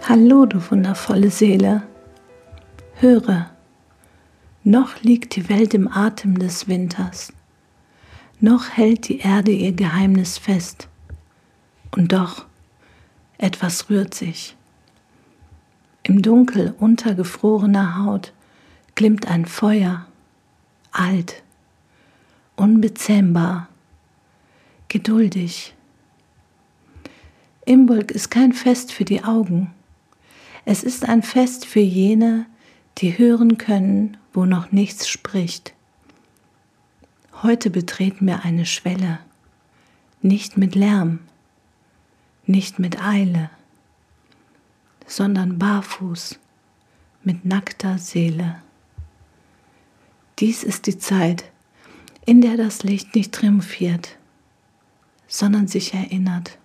Hallo, du wundervolle Seele. Höre, noch liegt die Welt im Atem des Winters, noch hält die Erde ihr Geheimnis fest, und doch, etwas rührt sich. Im Dunkel untergefrorener Haut glimmt ein Feuer, alt, unbezähmbar, geduldig. Imbolc ist kein Fest für die Augen. Es ist ein Fest für jene, die hören können, wo noch nichts spricht. Heute betreten wir eine Schwelle, nicht mit Lärm, nicht mit Eile, sondern barfuß, mit nackter Seele. Dies ist die Zeit, in der das Licht nicht triumphiert, sondern sich erinnert.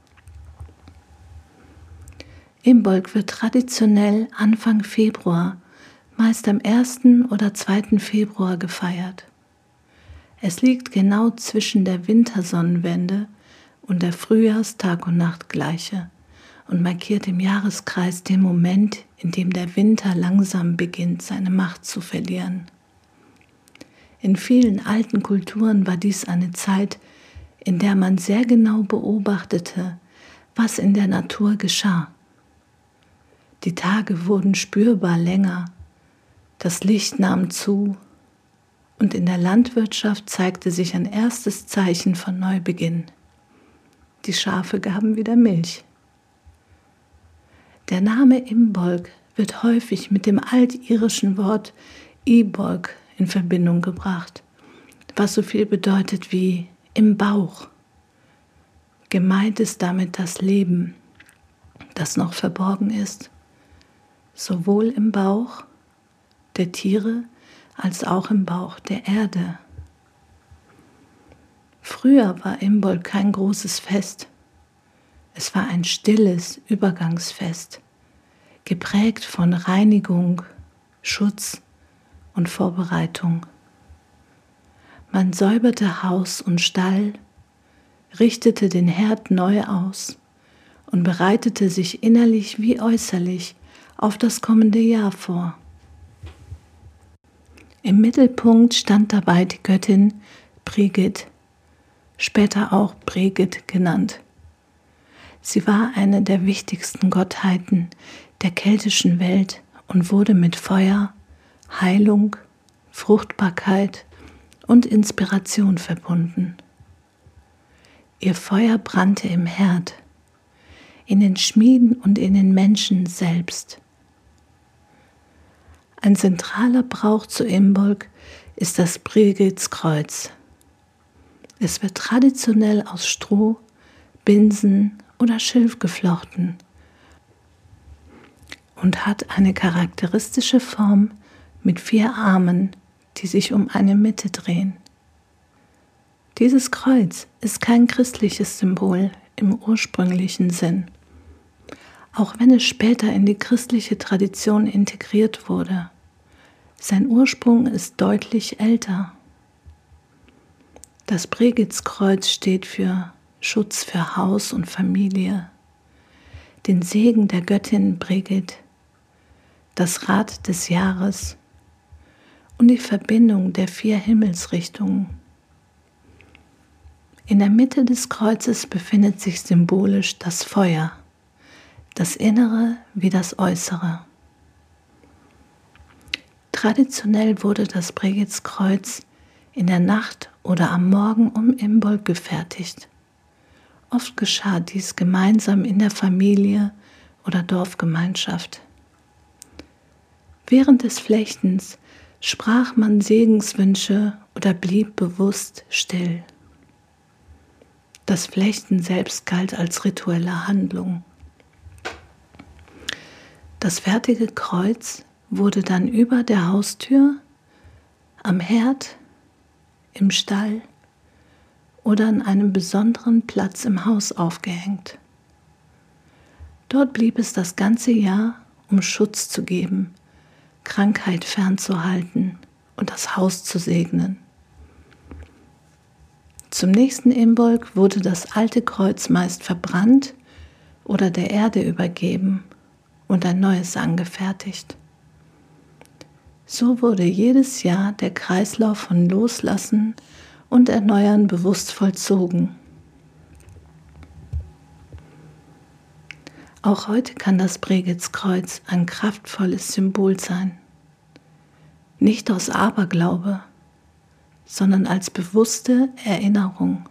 Imbolc wird traditionell Anfang Februar, meist am 1. oder 2. Februar gefeiert. Es liegt genau zwischen der Wintersonnenwende und der Frühjahrs-Tag- und Nachtgleiche und markiert im Jahreskreis den Moment, in dem der Winter langsam beginnt, seine Macht zu verlieren. In vielen alten Kulturen war dies eine Zeit, in der man sehr genau beobachtete, was in der Natur geschah. Die Tage wurden spürbar länger, das Licht nahm zu und in der Landwirtschaft zeigte sich ein erstes Zeichen von Neubeginn. Die Schafe gaben wieder Milch. Der Name Imbolc wird häufig mit dem altirischen Wort Ibolc in Verbindung gebracht, was so viel bedeutet wie im Bauch. Gemeint ist damit das Leben, das noch verborgen ist, sowohl im Bauch der Tiere als auch im Bauch der Erde. Früher war Imbolc kein großes Fest. Es war ein stilles Übergangsfest, geprägt von Reinigung, Schutz und Vorbereitung. Man säuberte Haus und Stall, richtete den Herd neu aus und bereitete sich innerlich wie äußerlich auf das kommende Jahr vor. Im Mittelpunkt stand dabei die Göttin Brigit, später auch Brigid genannt. Sie war eine der wichtigsten Gottheiten der keltischen Welt und wurde mit Feuer, Heilung, Fruchtbarkeit und Inspiration verbunden. Ihr Feuer brannte im Herd, in den Schmieden und in den Menschen selbst. Ein zentraler Brauch zu Imbolc ist das Brigidskreuz. Es wird traditionell aus Stroh, Binsen oder Schilf geflochten und hat eine charakteristische Form mit 4 Armen, die sich um eine Mitte drehen. Dieses Kreuz ist kein christliches Symbol im ursprünglichen Sinn, auch wenn es später in die christliche Tradition integriert wurde. Sein Ursprung ist deutlich älter. Das Brigidskreuz steht für Schutz für Haus und Familie, den Segen der Göttin Brigid, das Rad des Jahres und die Verbindung der 4 Himmelsrichtungen. In der Mitte des Kreuzes befindet sich symbolisch das Feuer, das Innere wie das Äußere. Traditionell wurde das Brigidskreuz in der Nacht oder am Morgen um Imbolc gefertigt. Oft geschah dies gemeinsam in der Familie oder Dorfgemeinschaft. Während des Flechtens sprach man Segenswünsche oder blieb bewusst still. Das Flechten selbst galt als rituelle Handlung. Das fertige Kreuz wurde dann über der Haustür, am Herd, im Stall oder an einem besonderen Platz im Haus aufgehängt. Dort blieb es das ganze Jahr, um Schutz zu geben, Krankheit fernzuhalten und das Haus zu segnen. Zum nächsten Imbolc wurde das alte Kreuz meist verbrannt oder der Erde übergeben und ein neues angefertigt. So wurde jedes Jahr der Kreislauf von Loslassen und Erneuern bewusst vollzogen. Auch heute kann das Bregitskreuz ein kraftvolles Symbol sein. Nicht aus Aberglaube, sondern als bewusste Erinnerung.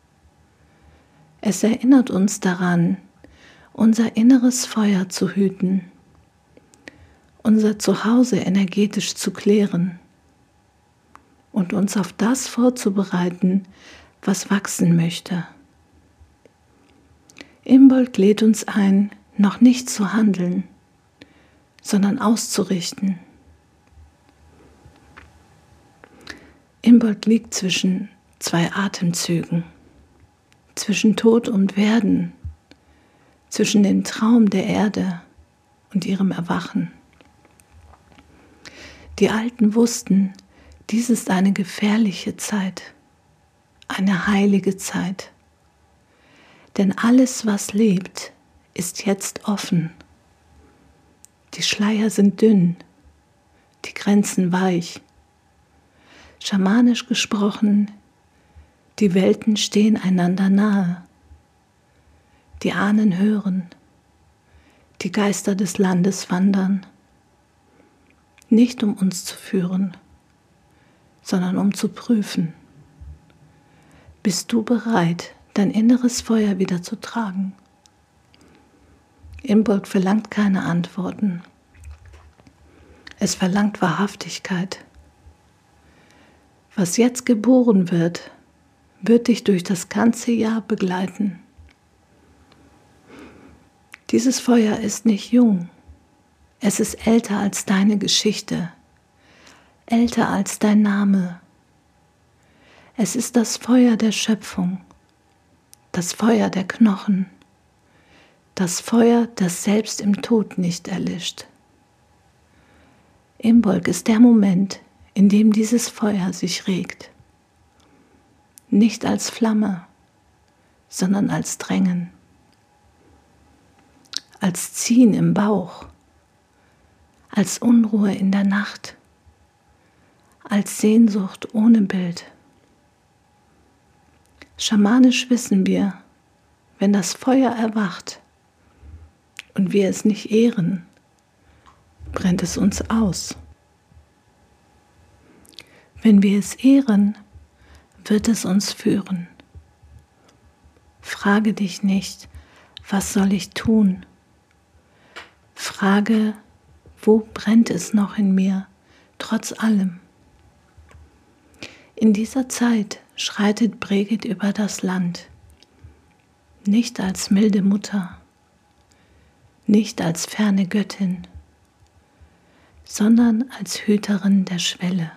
Es erinnert uns daran, unser inneres Feuer zu hüten, unser Zuhause energetisch zu klären und uns auf das vorzubereiten, was wachsen möchte. Imbolc lädt uns ein, noch nicht zu handeln, sondern auszurichten. Imbolc liegt zwischen zwei Atemzügen, zwischen Tod und Werden, zwischen dem Traum der Erde und ihrem Erwachen. Die Alten wussten, dies ist eine gefährliche Zeit, eine heilige Zeit. Denn alles, was lebt, ist jetzt offen. Die Schleier sind dünn, die Grenzen weich. Schamanisch gesprochen, die Welten stehen einander nahe. Die Ahnen hören, die Geister des Landes wandern. Nicht um uns zu führen, sondern um zu prüfen. Bist du bereit, dein inneres Feuer wieder zu tragen? Imbolc verlangt keine Antworten. Es verlangt Wahrhaftigkeit. Was jetzt geboren wird, wird dich durch das ganze Jahr begleiten. Dieses Feuer ist nicht jung. Es ist älter als deine Geschichte, älter als dein Name. Es ist das Feuer der Schöpfung, das Feuer der Knochen, das Feuer, das selbst im Tod nicht erlischt. Imbolc ist der Moment, in dem dieses Feuer sich regt. Nicht als Flamme, sondern als Drängen, als Ziehen im Bauch, als Unruhe in der Nacht, als Sehnsucht ohne Bild. Schamanisch wissen wir, wenn das Feuer erwacht und wir es nicht ehren, brennt es uns aus. Wenn wir es ehren, wird es uns führen. Frage dich nicht, was soll ich tun? Frage, wo brennt es noch in mir, trotz allem? In dieser Zeit schreitet Bregit über das Land, nicht als milde Mutter, nicht als ferne Göttin, sondern als Hüterin der Schwelle.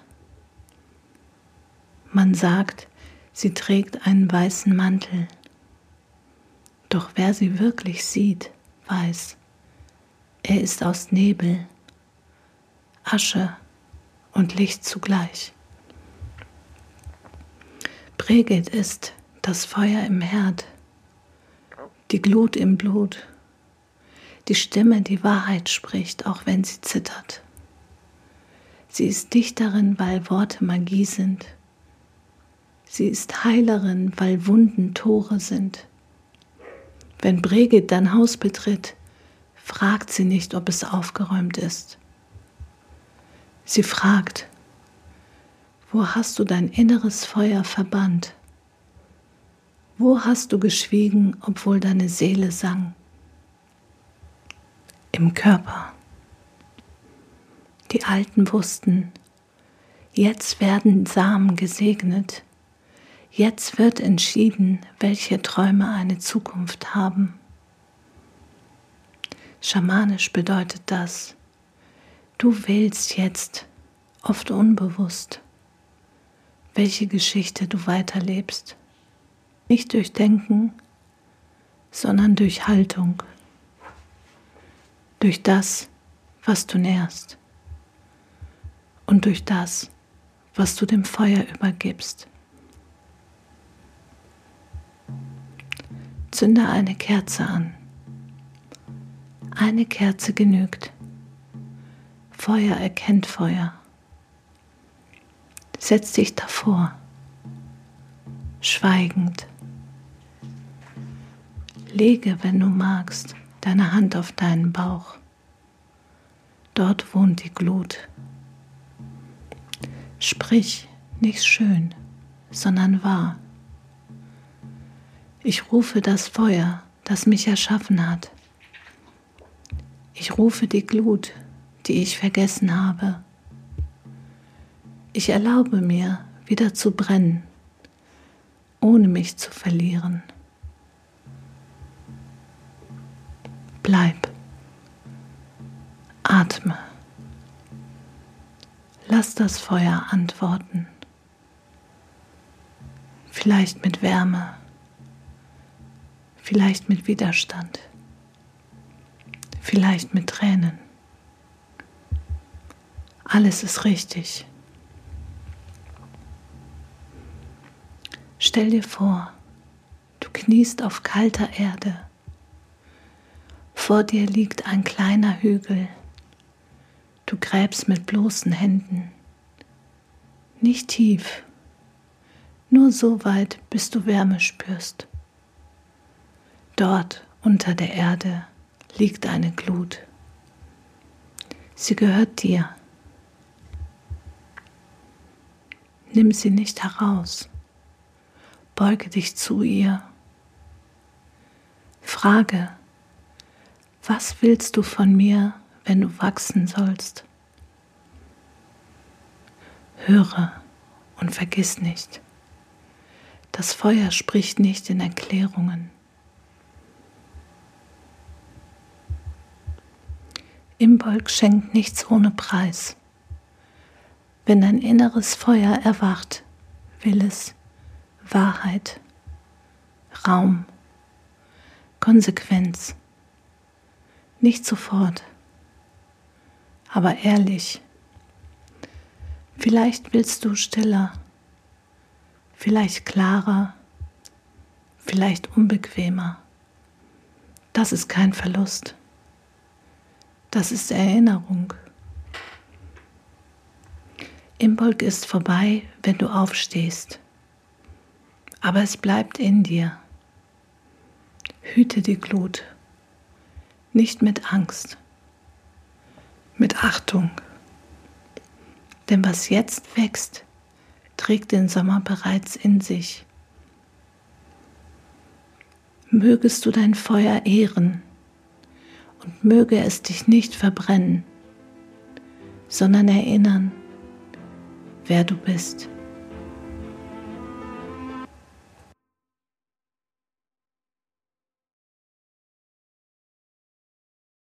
Man sagt, sie trägt einen weißen Mantel, doch wer sie wirklich sieht, weiß, er ist aus Nebel, Asche und Licht zugleich. Bregit ist das Feuer im Herd, die Glut im Blut, die Stimme, die Wahrheit spricht, auch wenn sie zittert. Sie ist Dichterin, weil Worte Magie sind. Sie ist Heilerin, weil Wunden Tore sind. Wenn Bregit dein Haus betritt, fragt sie nicht, ob es aufgeräumt ist. Sie fragt, wo hast du dein inneres Feuer verbannt? Wo hast du geschwiegen, obwohl deine Seele sang? Im Körper. Die Alten wussten, jetzt werden Samen gesegnet, jetzt wird entschieden, welche Träume eine Zukunft haben. Schamanisch bedeutet das, du wählst jetzt, oft unbewusst, welche Geschichte du weiterlebst. Nicht durch Denken, sondern durch Haltung, durch das, was du nährst und durch das, was du dem Feuer übergibst. Zünde eine Kerze an. Eine Kerze genügt. Feuer erkennt Feuer. Setz dich davor, schweigend. Lege, wenn du magst, deine Hand auf deinen Bauch. Dort wohnt die Glut. Sprich nicht schön, sondern wahr. Ich rufe das Feuer, das mich erschaffen hat. Ich rufe die Glut, die ich vergessen habe. Ich erlaube mir, wieder zu brennen, ohne mich zu verlieren. Bleib. Atme. Lass das Feuer antworten. Vielleicht mit Wärme, vielleicht mit Widerstand, vielleicht mit Tränen. Alles ist richtig. Stell dir vor, du kniest auf kalter Erde. Vor dir liegt ein kleiner Hügel. Du gräbst mit bloßen Händen. Nicht tief, nur so weit, bis du Wärme spürst. Dort unter der Erde liegt eine Glut. Sie gehört dir. Nimm sie nicht heraus. Beuge dich zu ihr. Frage, was willst du von mir, wenn du wachsen sollst? Höre und vergiss nicht. Das Feuer spricht nicht in Erklärungen. Imbolc schenkt nichts ohne Preis. Wenn dein inneres Feuer erwacht, will es Wahrheit, Raum, Konsequenz. Nicht sofort, aber ehrlich. Vielleicht willst du stiller, vielleicht klarer, vielleicht unbequemer. Das ist kein Verlust. Das ist Erinnerung. Imbolc ist vorbei, wenn du aufstehst. Aber es bleibt in dir. Hüte die Glut. Nicht mit Angst, mit Achtung. Denn was jetzt wächst, trägt den Sommer bereits in sich. Mögest du dein Feuer ehren und möge es dich nicht verbrennen, sondern erinnern, wer du bist.